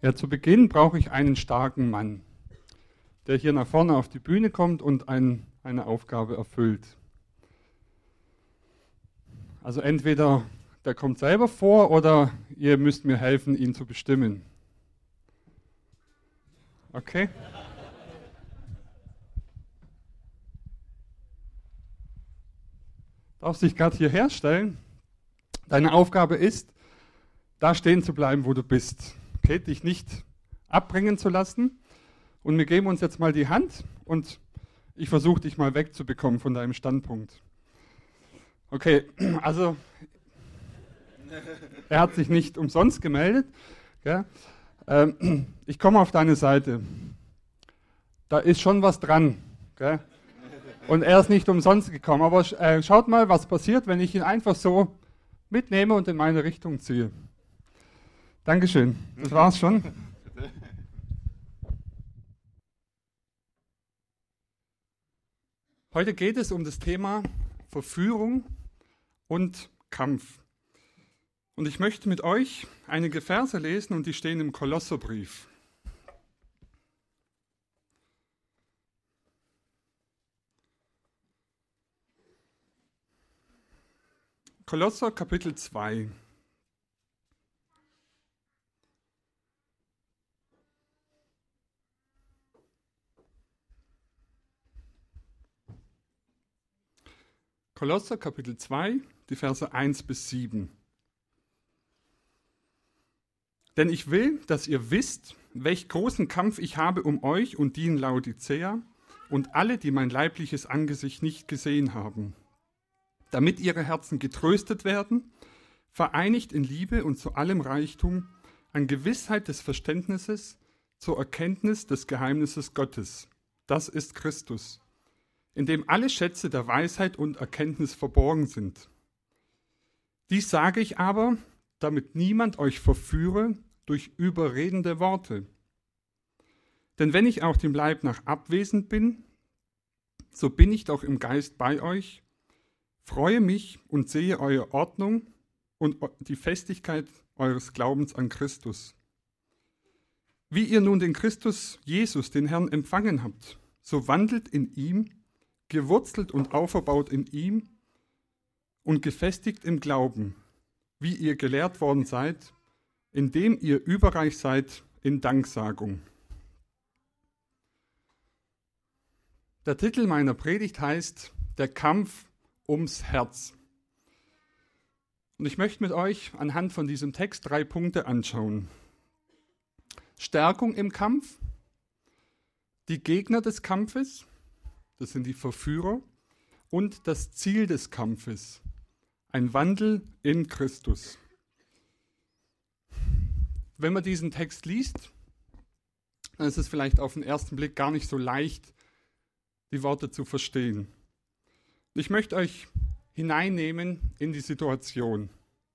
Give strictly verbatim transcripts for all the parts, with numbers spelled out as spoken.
Ja, zu Beginn brauche ich einen starken Mann, der hier nach vorne auf die Bühne kommt und ein, eine Aufgabe erfüllt. Also entweder der kommt selber vor oder ihr müsst mir helfen, ihn zu bestimmen. Okay? Darfst dich gerade hierher stellen. Deine Aufgabe ist, da stehen zu bleiben, wo du bist. Okay? Dich nicht abbringen zu lassen. Und wir geben uns jetzt mal die Hand und ich versuche dich mal wegzubekommen von deinem Standpunkt. Okay, also er hat sich nicht umsonst gemeldet. Gell? Ähm, ich komme auf deine Seite. Da ist schon was dran. Gell? Und er ist nicht umsonst gekommen. Aber äh, schaut mal, was passiert, wenn ich ihn einfach so mitnehme und in meine Richtung ziehe. Dankeschön. Das war's schon. Heute geht es um das Thema Verführung und Kampf. Und ich möchte mit euch einige Verse lesen und die stehen im Kolosserbrief. Kolosser Kapitel zwei. Kolosser Kapitel zwei, die Verse eins bis sieben. Denn ich will, dass ihr wisst, welch großen Kampf ich habe um euch und die in Laodicea und alle, die mein leibliches Angesicht nicht gesehen haben, damit ihre Herzen getröstet werden, vereinigt in Liebe und zu allem Reichtum, an Gewissheit des Verständnisses, zur Erkenntnis des Geheimnisses Gottes. Das ist Christus, in dem alle Schätze der Weisheit und Erkenntnis verborgen sind. Dies sage ich aber, damit niemand euch verführe durch überredende Worte. Denn wenn ich auch dem Leib nach abwesend bin, so bin ich doch im Geist bei euch, freue mich und sehe eure Ordnung und die Festigkeit eures Glaubens an Christus. Wie ihr nun den Christus Jesus, den Herrn, empfangen habt, so wandelt in ihm, gewurzelt und auferbaut in ihm und gefestigt im Glauben, wie ihr gelehrt worden seid, indem ihr überreich seid in Danksagung. Der Titel meiner Predigt heißt Der Kampf ums Herz. Und ich möchte mit euch anhand von diesem Text drei Punkte anschauen. Stärkung im Kampf, die Gegner des Kampfes, das sind die Verführer, und das Ziel des Kampfes, ein Wandel in Christus. Wenn man diesen Text liest, dann ist es vielleicht auf den ersten Blick gar nicht so leicht, die Worte zu verstehen. Ich möchte euch hineinnehmen in die Situation.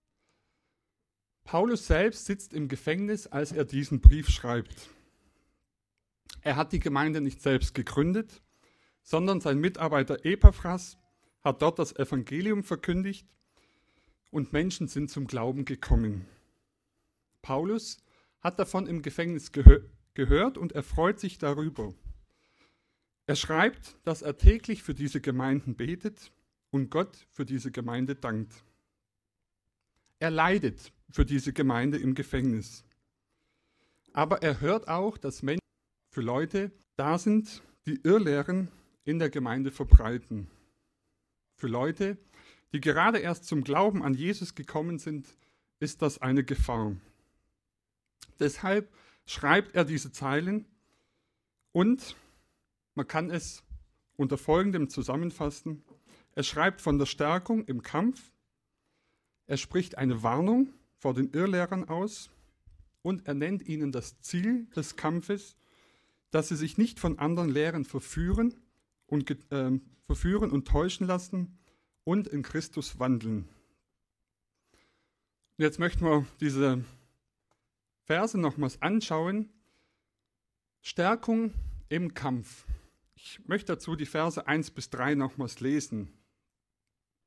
Paulus selbst sitzt im Gefängnis, als er diesen Brief schreibt. Er hat die Gemeinde nicht selbst gegründet, sondern sein Mitarbeiter Epaphras hat dort das Evangelium verkündigt und Menschen sind zum Glauben gekommen. Paulus hat davon im Gefängnis gehö- gehört und er freut sich darüber. Er schreibt, dass er täglich für diese Gemeinden betet und Gott für diese Gemeinde dankt. Er leidet für diese Gemeinde im Gefängnis. Aber er hört auch, dass Menschen für Leute da sind, die Irrlehren in der Gemeinde verbreiten. Für Leute, die gerade erst zum Glauben an Jesus gekommen sind, ist das eine Gefahr. Deshalb schreibt er diese Zeilen und man kann es unter Folgendem zusammenfassen. Er schreibt von der Stärkung im Kampf, er spricht eine Warnung vor den Irrlehrern aus und er nennt ihnen das Ziel des Kampfes, dass sie sich nicht von anderen Lehren verführen und, äh, verführen und täuschen lassen und in Christus wandeln. Und jetzt möchten wir diese Verse nochmals anschauen. Stärkung im Kampf. Ich möchte dazu die Verse eins bis drei nochmals lesen.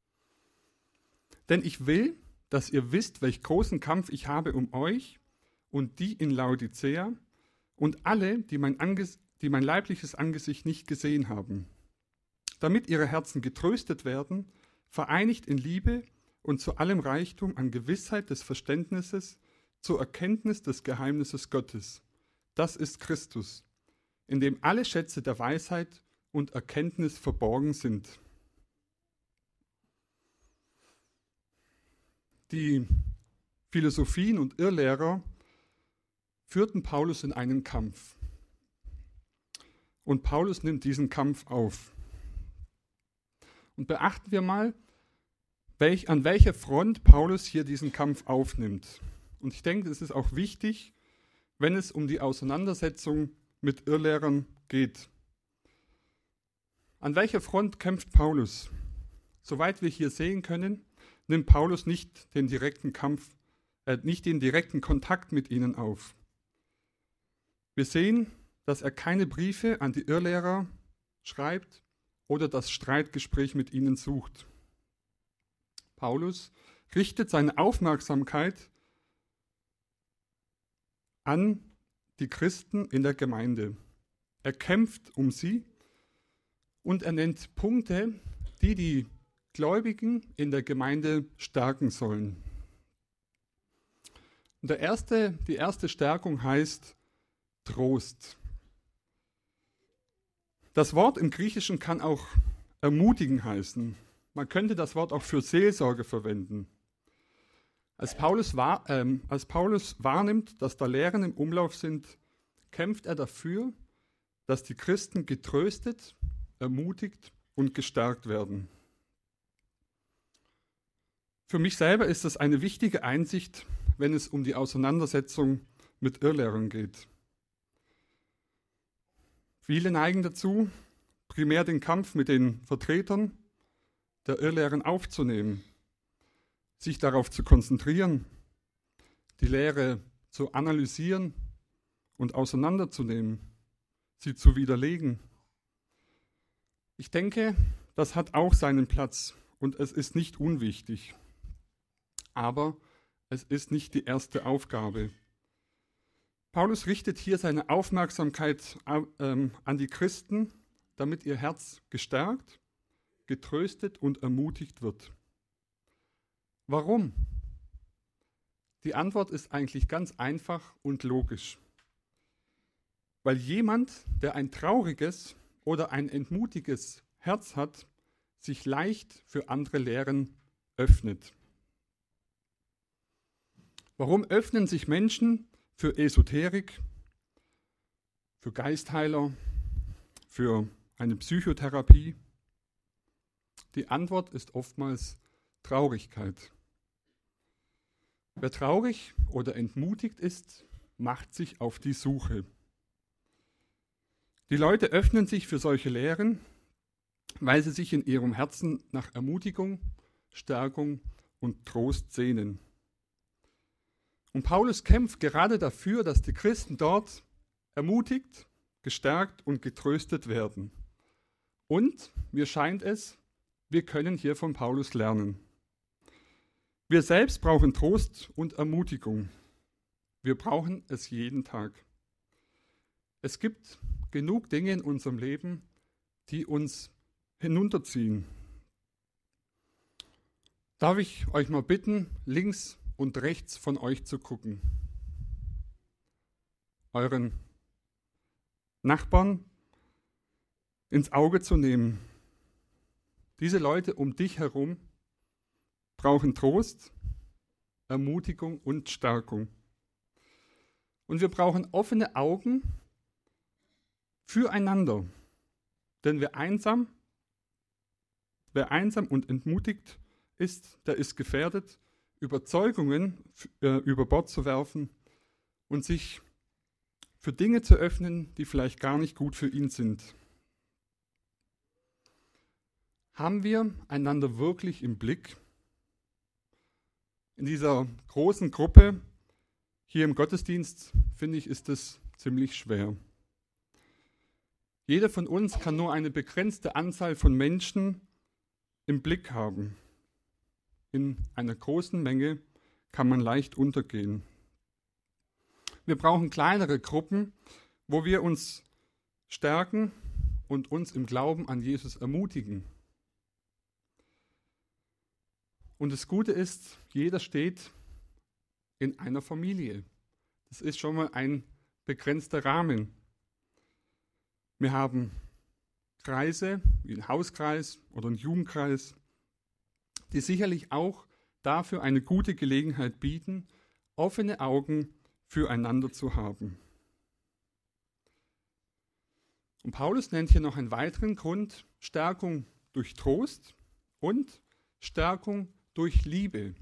Denn ich will, dass ihr wisst, welch großen Kampf ich habe um euch und die in Laodicea und alle, die mein, Anges- die mein leibliches Angesicht nicht gesehen haben, damit ihre Herzen getröstet werden, vereinigt in Liebe und zu allem Reichtum an Gewissheit des Verständnisses, zur Erkenntnis des Geheimnisses Gottes. Das ist Christus, in dem alle Schätze der Weisheit und Erkenntnis verborgen sind. Die Philosophien und Irrlehrer führten Paulus in einen Kampf. Und Paulus nimmt diesen Kampf auf. Und beachten wir mal, welch, an welcher Front Paulus hier diesen Kampf aufnimmt. Und ich denke, es ist auch wichtig, wenn es um die Auseinandersetzung mit Irrlehrern geht. An welcher Front kämpft Paulus? Soweit wir hier sehen können, nimmt Paulus nicht den direkten Kampf, äh, nicht den direkten Kontakt mit ihnen auf. Wir sehen, dass er keine Briefe an die Irrlehrer schreibt oder das Streitgespräch mit ihnen sucht. Paulus richtet seine Aufmerksamkeit an die Christen in der Gemeinde. Er kämpft um sie und er nennt Punkte, die die Gläubigen in der Gemeinde stärken sollen. Und der erste, die erste Stärkung heißt Trost. Das Wort im Griechischen kann auch ermutigen heißen. Man könnte das Wort auch für Seelsorge verwenden. Als Paulus, wahr, ähm, als Paulus wahrnimmt, dass da Lehren im Umlauf sind, kämpft er dafür, dass die Christen getröstet, ermutigt und gestärkt werden. Für mich selber ist das eine wichtige Einsicht, wenn es um die Auseinandersetzung mit Irrlehrern geht. Viele neigen dazu, primär den Kampf mit den Vertretern der Irrlehren aufzunehmen, sich darauf zu konzentrieren, die Lehre zu analysieren und auseinanderzunehmen, sie zu widerlegen. Ich denke, das hat auch seinen Platz und es ist nicht unwichtig. Aber es ist nicht die erste Aufgabe. Paulus richtet hier seine Aufmerksamkeit ähm, an die Christen, damit ihr Herz gestärkt, getröstet und ermutigt wird. Warum? Die Antwort ist eigentlich ganz einfach und logisch. Weil jemand, der ein trauriges oder ein entmutiges Herz hat, sich leicht für andere Lehren öffnet. Warum öffnen sich Menschen für Esoterik, für Geistheiler, für eine Psychotherapie? Die Antwort ist oftmals Traurigkeit. Wer traurig oder entmutigt ist, macht sich auf die Suche. Die Leute öffnen sich für solche Lehren, weil sie sich in ihrem Herzen nach Ermutigung, Stärkung und Trost sehnen. Und Paulus kämpft gerade dafür, dass die Christen dort ermutigt, gestärkt und getröstet werden. Und, mir scheint es, wir können hier von Paulus lernen. Wir selbst brauchen Trost und Ermutigung. Wir brauchen es jeden Tag. Es gibt genug Dinge in unserem Leben, die uns hinunterziehen. Darf ich euch mal bitten, links und rechts von euch zu gucken? Euren Nachbarn ins Auge zu nehmen. Diese Leute um dich herum brauchen Trost, Ermutigung und Stärkung. Und wir brauchen offene Augen füreinander. Denn wer einsam, wer einsam und entmutigt ist, der ist gefährdet, Überzeugungen äh, über Bord zu werfen und sich für Dinge zu öffnen, die vielleicht gar nicht gut für ihn sind. Haben wir einander wirklich im Blick? In dieser großen Gruppe hier im Gottesdienst, finde ich, ist es ziemlich schwer. Jeder von uns kann nur eine begrenzte Anzahl von Menschen im Blick haben. In einer großen Menge kann man leicht untergehen. Wir brauchen kleinere Gruppen, wo wir uns stärken und uns im Glauben an Jesus ermutigen. Und das Gute ist, jeder steht in einer Familie. Das ist schon mal ein begrenzter Rahmen. Wir haben Kreise, wie ein Hauskreis oder ein Jugendkreis, die sicherlich auch dafür eine gute Gelegenheit bieten, offene Augen füreinander zu haben. Und Paulus nennt hier noch einen weiteren Grund: Stärkung durch Trost und Stärkung durch Liebe.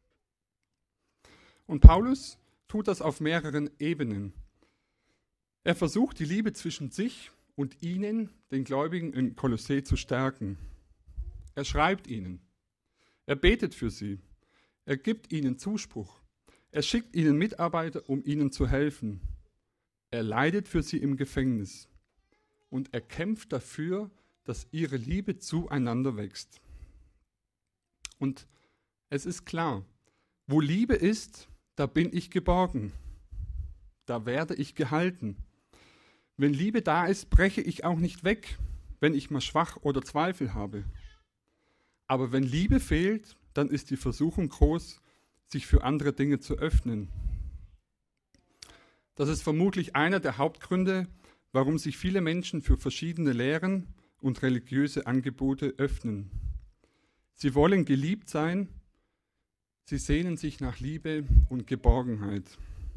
Und Paulus tut das auf mehreren Ebenen. Er versucht, die Liebe zwischen sich und ihnen, den Gläubigen in Kolossee, zu stärken. Er schreibt ihnen. Er betet für sie. Er gibt ihnen Zuspruch. Er schickt ihnen Mitarbeiter, um ihnen zu helfen. Er leidet für sie im Gefängnis. Und er kämpft dafür, dass ihre Liebe zueinander wächst. Und es ist klar, wo Liebe ist, da bin ich geborgen. Da werde ich gehalten. Wenn Liebe da ist, breche ich auch nicht weg, wenn ich mal schwach oder Zweifel habe. Aber wenn Liebe fehlt, dann ist die Versuchung groß, sich für andere Dinge zu öffnen. Das ist vermutlich einer der Hauptgründe, warum sich viele Menschen für verschiedene Lehren und religiöse Angebote öffnen. Sie wollen geliebt sein, sie sehnen sich nach Liebe und Geborgenheit.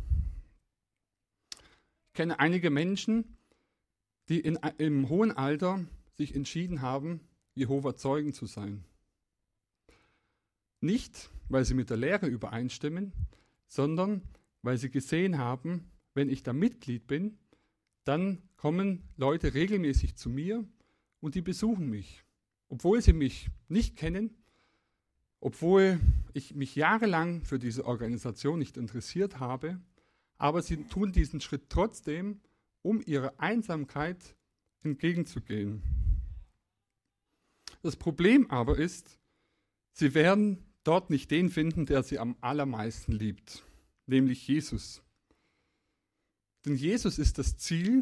Ich kenne einige Menschen, die in, im hohen Alter sich entschieden haben, Jehova Zeugen zu sein. Nicht, weil sie mit der Lehre übereinstimmen, sondern weil sie gesehen haben, wenn ich da Mitglied bin, dann kommen Leute regelmäßig zu mir und die besuchen mich. Obwohl sie mich nicht kennen, obwohl ich mich jahrelang für diese Organisation nicht interessiert habe, aber sie tun diesen Schritt trotzdem, um ihrer Einsamkeit entgegenzugehen. Das Problem aber ist, sie werden dort nicht den finden, der sie am allermeisten liebt, nämlich Jesus. Denn Jesus ist das Ziel,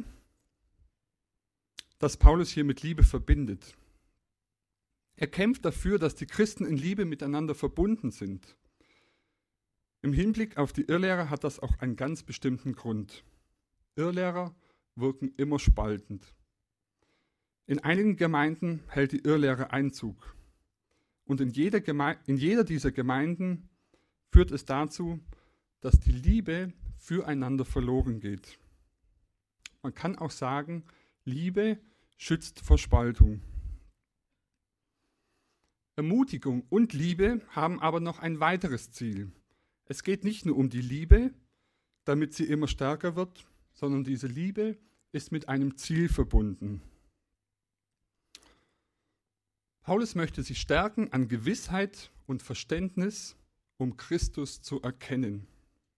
das Paulus hier mit Liebe verbindet. Er kämpft dafür, dass die Christen in Liebe miteinander verbunden sind. Im Hinblick auf die Irrlehrer hat das auch einen ganz bestimmten Grund. Irrlehrer wirken immer spaltend. In einigen Gemeinden hält die Irrlehre Einzug. Und in jeder, Geme- in jeder dieser Gemeinden führt es dazu, dass die Liebe füreinander verloren geht. Man kann auch sagen, Liebe schützt vor Spaltung. Ermutigung und Liebe haben aber noch ein weiteres Ziel. Es geht nicht nur um die Liebe, damit sie immer stärker wird, sondern diese Liebe ist mit einem Ziel verbunden. Paulus möchte sie stärken an Gewissheit und Verständnis, um Christus zu erkennen.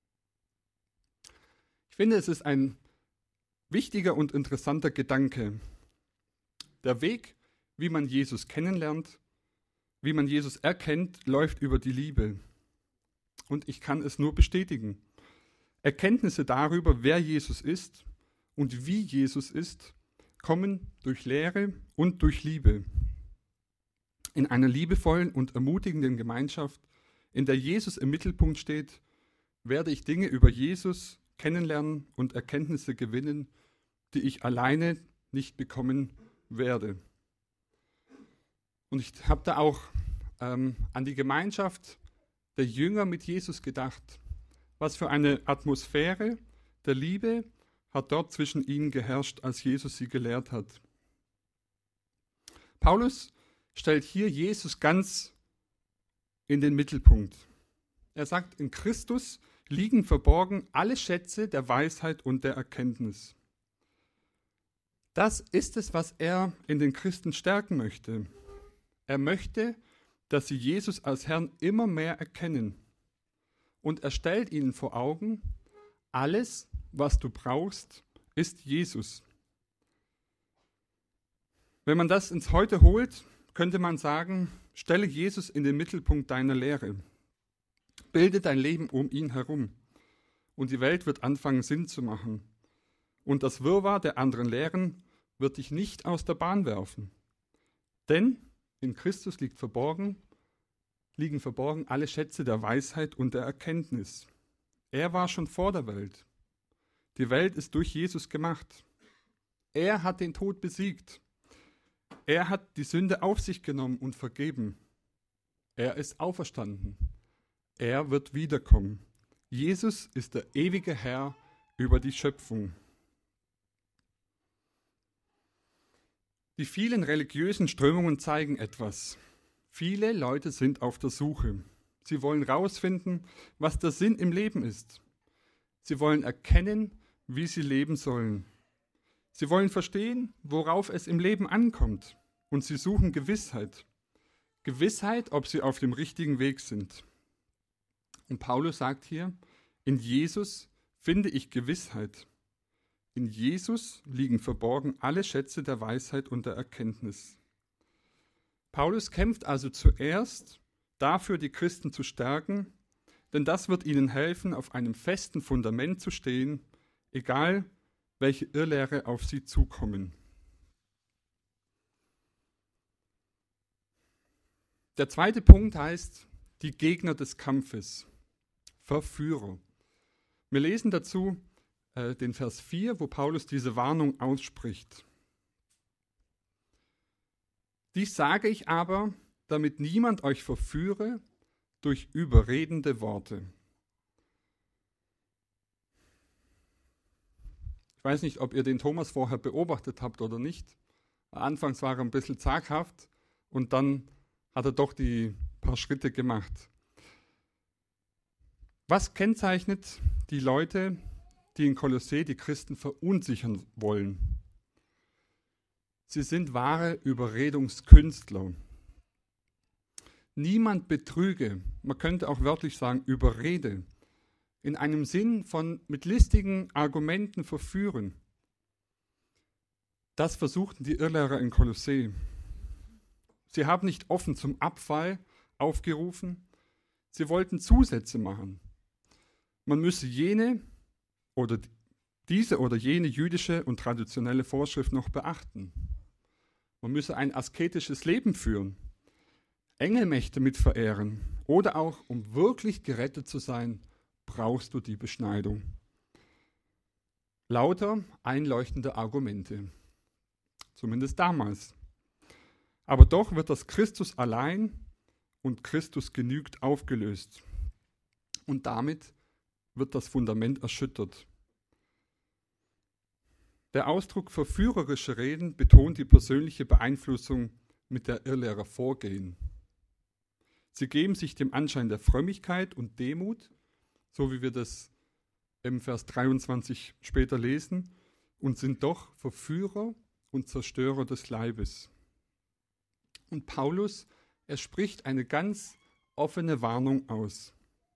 Ich finde, es ist ein wichtiger und interessanter Gedanke. Der Weg, wie man Jesus kennenlernt, wie man Jesus erkennt, läuft über die Liebe. Und ich kann es nur bestätigen. Erkenntnisse darüber, wer Jesus ist und wie Jesus ist, kommen durch Lehre und durch Liebe. In einer liebevollen und ermutigenden Gemeinschaft, in der Jesus im Mittelpunkt steht, werde ich Dinge über Jesus kennenlernen und Erkenntnisse gewinnen, die ich alleine nicht bekommen werde. Und ich habe da auch ähm, an die Gemeinschaft der Jünger mit Jesus gedacht. Was für eine Atmosphäre der Liebe hat dort zwischen ihnen geherrscht, als Jesus sie gelehrt hat. Paulus stellt hier Jesus ganz in den Mittelpunkt. Er sagt, in Christus liegen verborgen alle Schätze der Weisheit und der Erkenntnis. Das ist es, was er in den Christen stärken möchte. Er möchte, dass sie Jesus als Herrn immer mehr erkennen. Und er stellt ihnen vor Augen, alles, was du brauchst, ist Jesus. Wenn man das ins Heute holt, könnte man sagen, stelle Jesus in den Mittelpunkt deiner Lehre. Bilde dein Leben um ihn herum. und die Welt wird anfangen, Sinn zu machen. Und das Wirrwarr der anderen Lehren wird dich nicht aus der Bahn werfen. Denn in Christus liegt verborgen, liegen verborgen alle Schätze der Weisheit und der Erkenntnis. Er war schon vor der Welt. Die Welt ist durch Jesus gemacht. Er hat den Tod besiegt. Er hat die Sünde auf sich genommen und vergeben. Er ist auferstanden. Er wird wiederkommen. Jesus ist der ewige Herr über die Schöpfung. Die vielen religiösen Strömungen zeigen etwas. Viele Leute sind auf der Suche. Sie wollen herausfinden, was der Sinn im Leben ist. Sie wollen erkennen, wie sie leben sollen. Sie wollen verstehen, worauf es im Leben ankommt. Und sie suchen Gewissheit. Gewissheit, ob sie auf dem richtigen Weg sind. Und Paulus sagt hier, in Jesus finde ich Gewissheit. In Jesus liegen verborgen alle Schätze der Weisheit und der Erkenntnis. Paulus kämpft also zuerst dafür, die Christen zu stärken, denn das wird ihnen helfen, auf einem festen Fundament zu stehen, egal welche Irrlehre auf sie zukommen. Der zweite Punkt heißt, die Gegner des Kampfes, Verführer. Wir lesen dazu äh, den Vers vier, wo Paulus diese Warnung ausspricht. Dies sage ich aber, damit niemand euch verführe durch überredende Worte. Ich weiß nicht, ob ihr den Thomas vorher beobachtet habt oder nicht. Anfangs war er ein bisschen zaghaft und dann hat er doch die paar Schritte gemacht. Was kennzeichnet die Leute, die in Kolossee die Christen verunsichern wollen? Sie sind wahre Überredungskünstler. Niemand betrüge, man könnte auch wörtlich sagen, überrede, in einem Sinn von mit listigen Argumenten verführen. Das versuchten die Irrlehrer in Kolossee. Sie haben nicht offen zum Abfall aufgerufen, sie wollten Zusätze machen. Man müsse jene oder diese oder jene jüdische und traditionelle Vorschrift noch beachten. Man müsse ein asketisches Leben führen, Engelmächte mit verehren oder auch, um wirklich gerettet zu sein, brauchst du die Beschneidung. Lauter einleuchtende Argumente, zumindest damals. Aber doch wird das Christus allein und Christus genügt aufgelöst. Und damit wird das Fundament erschüttert. Der Ausdruck verführerische Reden betont die persönliche Beeinflussung, mit der Irrlehrer vorgehen. Sie geben sich dem Anschein der Frömmigkeit und Demut, so wie wir das im Vers dreiundzwanzig später lesen, und sind doch Verführer und Zerstörer des Leibes. Und Paulus, er spricht eine ganz offene Warnung aus.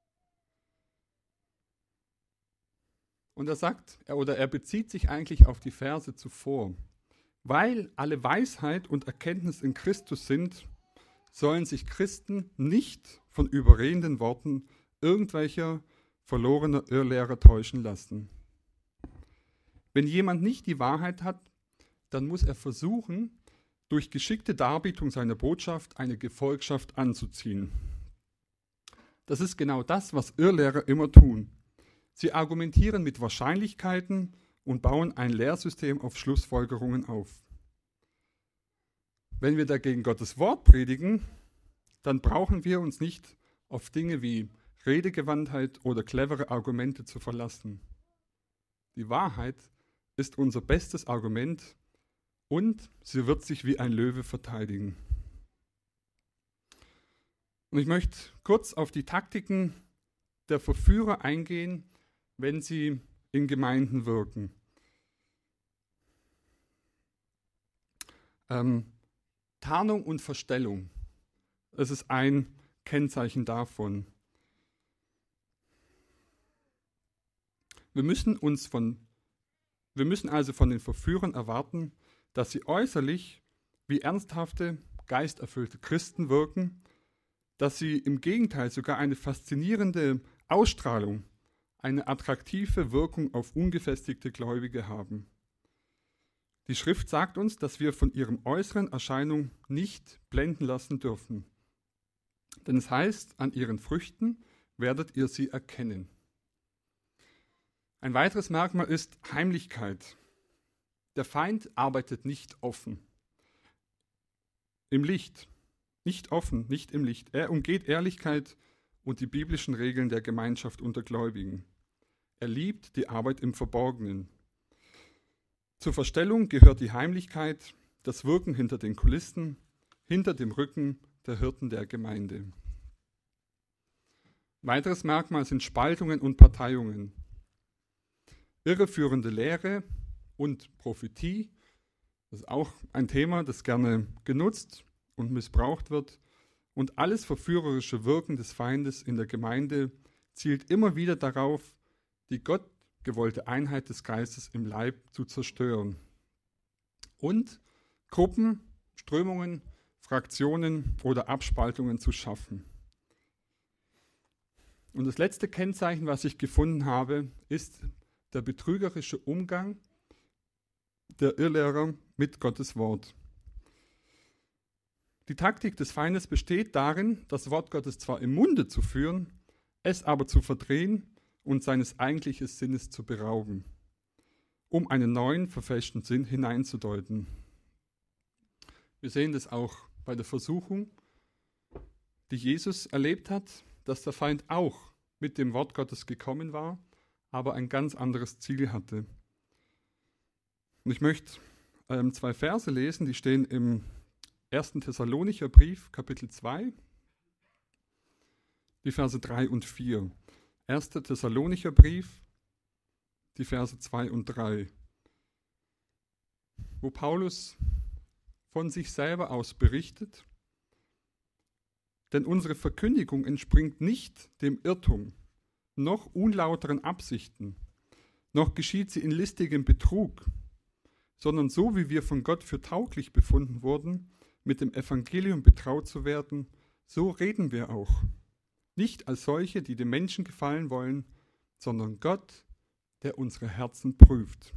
Und er sagt, oder er bezieht sich eigentlich auf die Verse zuvor. Weil alle Weisheit und Erkenntnis in Christus sind, sollen sich Christen nicht von überredenden Worten irgendwelcher verlorener Irrlehrer täuschen lassen. Wenn jemand nicht die Wahrheit hat, dann muss er versuchen, durch geschickte Darbietung seiner Botschaft eine Gefolgschaft anzuziehen. Das ist genau das, was Irrlehrer immer tun. Sie argumentieren mit Wahrscheinlichkeiten und bauen ein Lehrsystem auf Schlussfolgerungen auf. Wenn wir dagegen Gottes Wort predigen, dann brauchen wir uns nicht auf Dinge wie Redegewandtheit oder clevere Argumente zu verlassen. Die Wahrheit ist unser bestes Argument und sie wird sich wie ein Löwe verteidigen. Und ich möchte kurz auf die Taktiken der Verführer eingehen, wenn sie in Gemeinden wirken. Ähm, Tarnung und Verstellung, das ist ein Kennzeichen davon. Wir müssen uns von, wir müssen also von den Verführern erwarten, dass sie äußerlich wie ernsthafte, geisterfüllte Christen wirken, dass sie im Gegenteil sogar eine faszinierende Ausstrahlung, eine attraktive Wirkung auf ungefestigte Gläubige haben. Die Schrift sagt uns, dass wir von ihrem äußeren Erscheinung nicht blenden lassen dürfen. Denn es heißt, an ihren Früchten werdet ihr sie erkennen. Ein weiteres Merkmal ist Heimlichkeit. Der Feind arbeitet nicht offen. Im Licht. Nicht offen, nicht im Licht. Er umgeht Ehrlichkeit und die biblischen Regeln der Gemeinschaft unter Gläubigen. Er liebt die Arbeit im Verborgenen. Zur Verstellung gehört die Heimlichkeit, das Wirken hinter den Kulissen, hinter dem Rücken der Hirten der Gemeinde. Weiteres Merkmal sind Spaltungen und Parteiungen. Irreführende Lehre und Prophetie, das ist auch ein Thema, das gerne genutzt und missbraucht wird. Und alles verführerische Wirken des Feindes in der Gemeinde zielt immer wieder darauf, die Gott gewollte Einheit des Geistes im Leib zu zerstören. Und Gruppen, Strömungen, Fraktionen oder Abspaltungen zu schaffen. Und das letzte Kennzeichen, was ich gefunden habe, ist der betrügerische Umgang der Irrlehrer mit Gottes Wort. Die Taktik des Feindes besteht darin, das Wort Gottes zwar im Munde zu führen, es aber zu verdrehen und seines eigentlichen Sinnes zu berauben, um einen neuen, verfälschten Sinn hineinzudeuten. Wir sehen das auch bei der Versuchung, die Jesus erlebt hat, dass der Feind auch mit dem Wort Gottes gekommen war, aber ein ganz anderes Ziel hatte. Und ich möchte ähm, zwei Verse lesen, die stehen im ersten Thessalonicher Brief, Kapitel zwei, die Verse drei und vier. erster Thessalonicher Brief, die Verse zwei und drei, wo Paulus von sich selber aus berichtet, denn unsere Verkündigung entspringt nicht dem Irrtum, noch unlauteren Absichten, noch geschieht sie in listigem Betrug, sondern so wie wir von Gott für tauglich befunden wurden, mit dem Evangelium betraut zu werden, so reden wir auch. Nicht als solche, die dem Menschen gefallen wollen, sondern Gott, der unsere Herzen prüft.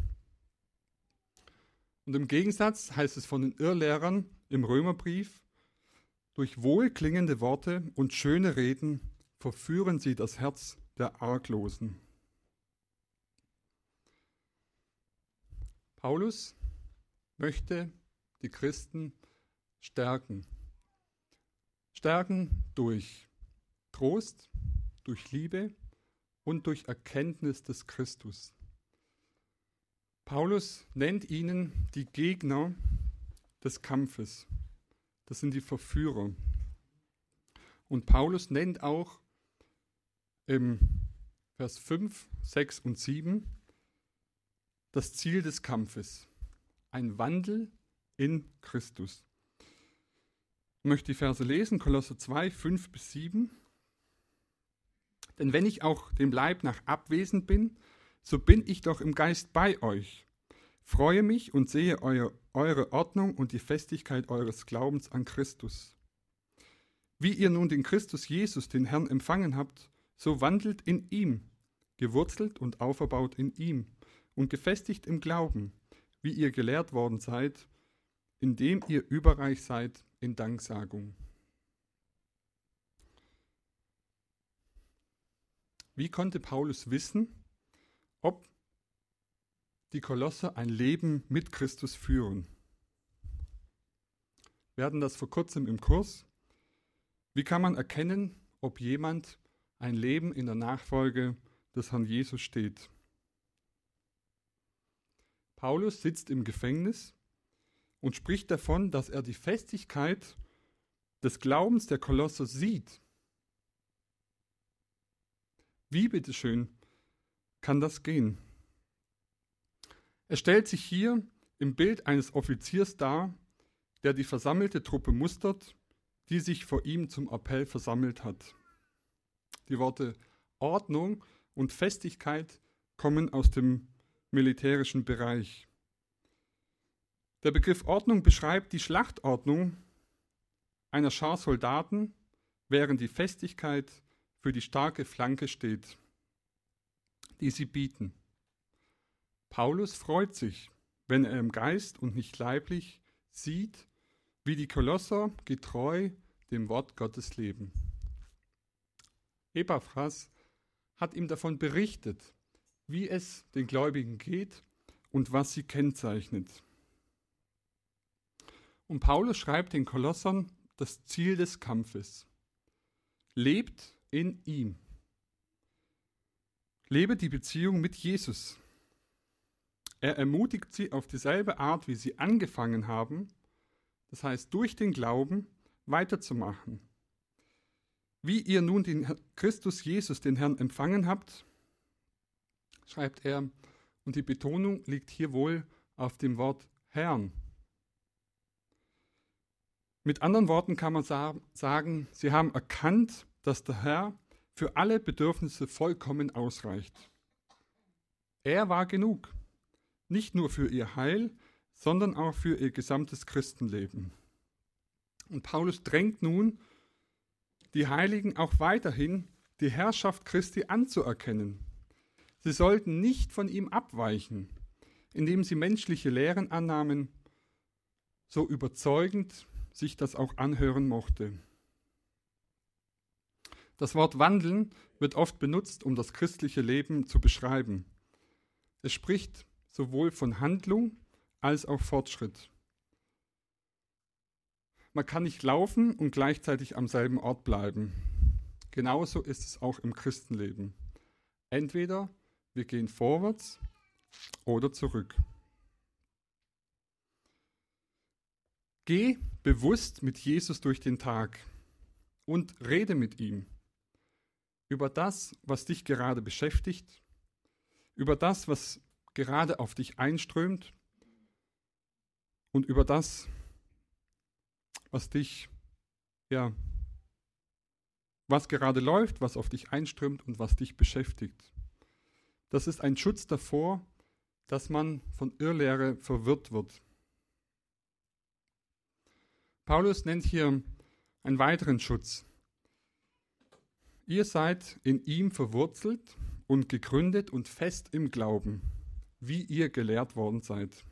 Und im Gegensatz heißt es von den Irrlehrern im Römerbrief, durch wohlklingende Worte und schöne Reden verführen sie das Herz der Arglosen. Paulus möchte die Christen stärken. Stärken durch Trost, durch Liebe und durch Erkenntnis des Christus. Paulus nennt ihnen die Gegner des Kampfes. Das sind die Verführer. Und Paulus nennt auch im Vers fünf, sechs und sieben das Ziel des Kampfes. Ein Wandel in Christus. Ich möchte die Verse lesen, Kolosser zwei, fünf bis sieben. Denn wenn ich auch dem Leib nach abwesend bin, so bin ich doch im Geist bei euch. Freue mich und sehe euer, eure Ordnung und die Festigkeit eures Glaubens an Christus. Wie ihr nun den Christus Jesus, den Herrn, empfangen habt, so wandelt in ihm, gewurzelt und auferbaut in ihm und gefestigt im Glauben, wie ihr gelehrt worden seid, indem ihr überreich seid in Danksagung. Wie konnte Paulus wissen, ob die Kolosser ein Leben mit Christus führen? Wir hatten das vor kurzem im Kurs. Wie kann man erkennen, ob jemand ein Leben in der Nachfolge des Herrn Jesus steht? Paulus sitzt im Gefängnis und spricht davon, dass er die Festigkeit des Glaubens der Kolosser sieht. Wie bitteschön kann das gehen? Er stellt sich hier im Bild eines Offiziers dar, der die versammelte Truppe mustert, die sich vor ihm zum Appell versammelt hat. Die Worte Ordnung und Festigkeit kommen aus dem militärischen Bereich. Der Begriff Ordnung beschreibt die Schlachtordnung einer Schar Soldaten, während die Festigkeit für die starke Flanke steht. die sie bieten. Paulus freut sich, wenn er im Geist und nicht leiblich sieht, wie die Kolosser getreu dem Wort Gottes leben. Epaphras hat ihm davon berichtet, wie es den Gläubigen geht und was sie kennzeichnet. Und Paulus schreibt den Kolossern das Ziel des Kampfes. Lebt in ihm. Lebe die Beziehung mit Jesus. Er ermutigt sie auf dieselbe Art, wie sie angefangen haben, das heißt durch den Glauben weiterzumachen. Wie ihr nun den Christus Jesus, den Herrn, empfangen habt, schreibt er, und die Betonung liegt hier wohl auf dem Wort Herrn. Mit anderen Worten kann man sagen, sie haben erkannt, dass der Herr für alle Bedürfnisse vollkommen ausreicht. Er war genug, nicht nur für ihr Heil, sondern auch für ihr gesamtes Christenleben. Und Paulus drängt nun, die Heiligen auch weiterhin die Herrschaft Christi anzuerkennen. Sie sollten nicht von ihm abweichen, indem sie menschliche Lehren annahmen, so überzeugend sich das auch anhören mochte. Das Wort wandeln wird oft benutzt, um das christliche Leben zu beschreiben. Es spricht sowohl von Handlung als auch Fortschritt. Man kann nicht laufen und gleichzeitig am selben Ort bleiben. Genauso ist es auch im Christenleben. Entweder wir gehen vorwärts oder zurück. Geh bewusst mit Jesus durch den Tag und rede mit ihm über das, was dich gerade beschäftigt, über das, was gerade auf dich einströmt und über das, was dich, ja, was gerade läuft, was auf dich einströmt und was dich beschäftigt. Das ist ein Schutz davor, dass man von Irrlehre verwirrt wird. Paulus nennt hier einen weiteren Schutz. Ihr seid in ihm verwurzelt und gegründet und fest im Glauben, wie ihr gelehrt worden seid.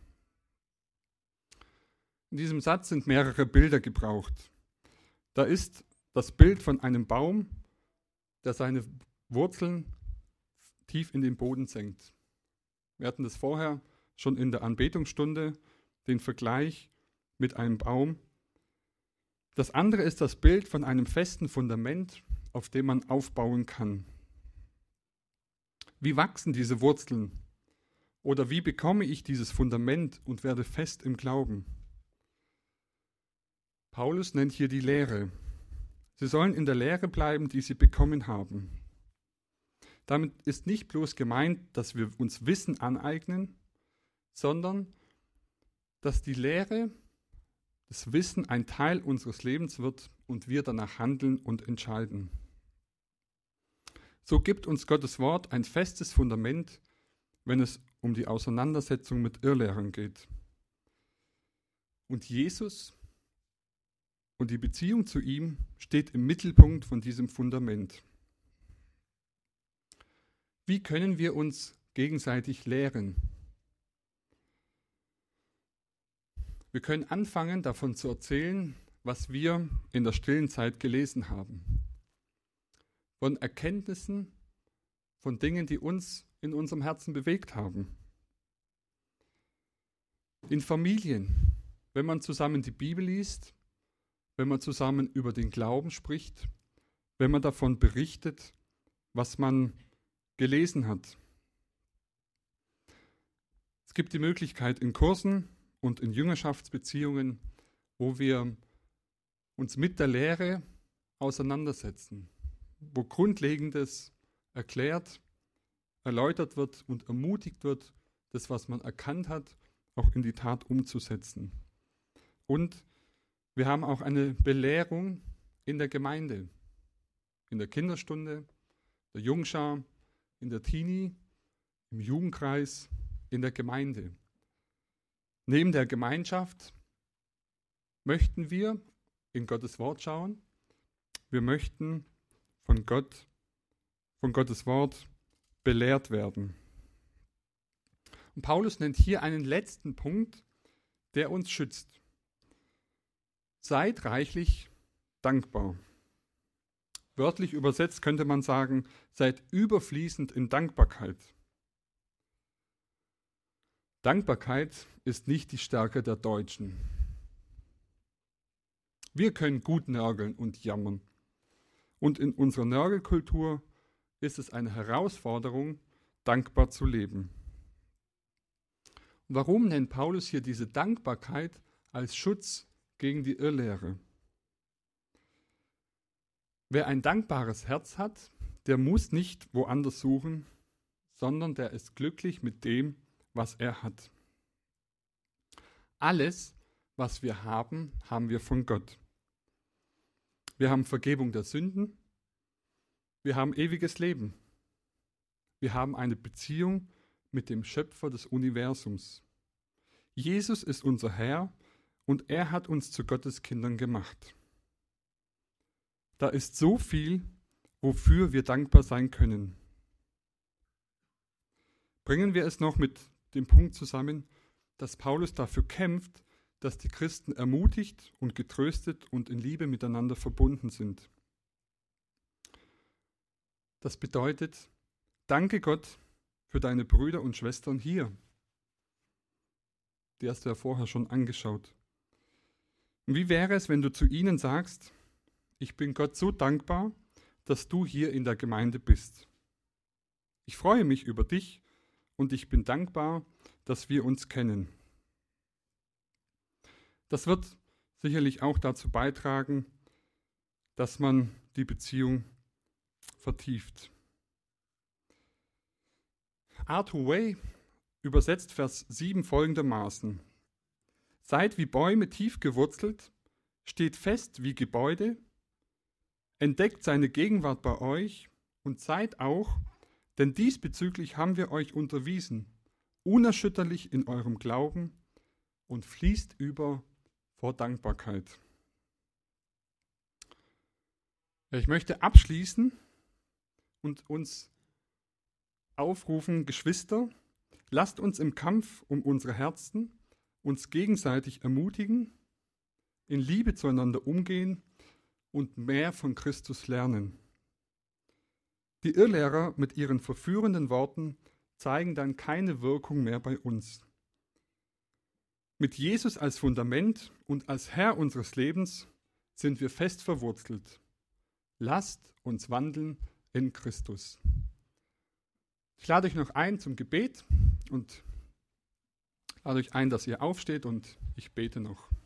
In diesem Satz sind mehrere Bilder gebraucht. Da ist das Bild von einem Baum, der seine Wurzeln tief in den Boden senkt. Wir hatten das vorher schon in der Anbetungsstunde, den Vergleich mit einem Baum. Das andere ist das Bild von einem festen Fundament, auf dem man aufbauen kann. Wie wachsen diese Wurzeln? Oder wie bekomme ich dieses Fundament und werde fest im Glauben? Paulus nennt hier die Lehre. Sie sollen in der Lehre bleiben, die sie bekommen haben. Damit ist nicht bloß gemeint, dass wir uns Wissen aneignen, sondern dass die Lehre, das Wissen ein Teil unseres Lebens wird und wir danach handeln und entscheiden. So gibt uns Gottes Wort ein festes Fundament, wenn es um die Auseinandersetzung mit Irrlehrern geht. Und Jesus und die Beziehung zu ihm steht im Mittelpunkt von diesem Fundament. Wie können wir uns gegenseitig lehren? Wir können anfangen, davon zu erzählen, was wir in der stillen Zeit gelesen haben. Von Erkenntnissen, von Dingen, die uns in unserem Herzen bewegt haben. In Familien, wenn man zusammen die Bibel liest, wenn man zusammen über den Glauben spricht, wenn man davon berichtet, was man gelesen hat. Es gibt die Möglichkeit in Kursen und in Jüngerschaftsbeziehungen, wo wir uns mit der Lehre auseinandersetzen, wo Grundlegendes erklärt, erläutert wird und ermutigt wird, das, was man erkannt hat, auch in die Tat umzusetzen. Und wir haben auch eine Belehrung in der Gemeinde, in der Kinderstunde, der Jungschar, in der Teenie, im Jugendkreis, in der Gemeinde. Neben der Gemeinschaft möchten wir in Gottes Wort schauen. Wir möchten von Gott, von Gottes Wort belehrt werden. Und Paulus nennt hier einen letzten Punkt, der uns schützt. Seid reichlich dankbar. Wörtlich übersetzt könnte man sagen, seid überfließend in Dankbarkeit. Dankbarkeit ist nicht die Stärke der Deutschen. Wir können gut nörgeln und jammern. Und in unserer Nörgelkultur ist es eine Herausforderung, dankbar zu leben. Warum nennt Paulus hier diese Dankbarkeit als Schutz gegen die Irrlehre? Wer ein dankbares Herz hat, der muss nicht woanders suchen, sondern der ist glücklich mit dem, was er hat. Alles, was wir haben, haben wir von Gott. Wir haben Vergebung der Sünden, wir haben ewiges Leben. Wir haben eine Beziehung mit dem Schöpfer des Universums. Jesus ist unser Herr und er hat uns zu Gottes Kindern gemacht. Da ist so viel, wofür wir dankbar sein können. Bringen wir es noch mit dem Punkt zusammen, dass Paulus dafür kämpft, dass die Christen ermutigt und getröstet und in Liebe miteinander verbunden sind. Das bedeutet, danke Gott für deine Brüder und Schwestern hier. Die hast du ja vorher schon angeschaut. Und wie wäre es, wenn du zu ihnen sagst, ich bin Gott so dankbar, dass du hier in der Gemeinde bist. Ich freue mich über dich und ich bin dankbar, dass wir uns kennen. Das wird sicherlich auch dazu beitragen, dass man die Beziehung vertieft. Arthur Way übersetzt Vers sieben folgendermaßen: Seid wie Bäume tief gewurzelt, steht fest wie Gebäude, entdeckt seine Gegenwart bei euch und seid auch, denn diesbezüglich haben wir euch unterwiesen, unerschütterlich in eurem Glauben und fließt über vor Dankbarkeit. Ich möchte abschließen und uns aufrufen, Geschwister, lasst uns im Kampf um unsere Herzen uns gegenseitig ermutigen, in Liebe zueinander umgehen und mehr von Christus lernen. Die Irrlehrer mit ihren verführenden Worten zeigen dann keine Wirkung mehr bei uns. Mit Jesus als Fundament und als Herr unseres Lebens sind wir fest verwurzelt. Lasst uns wandeln in Christus. Ich lade euch noch ein zum Gebet und lade euch ein, dass ihr aufsteht und ich bete noch.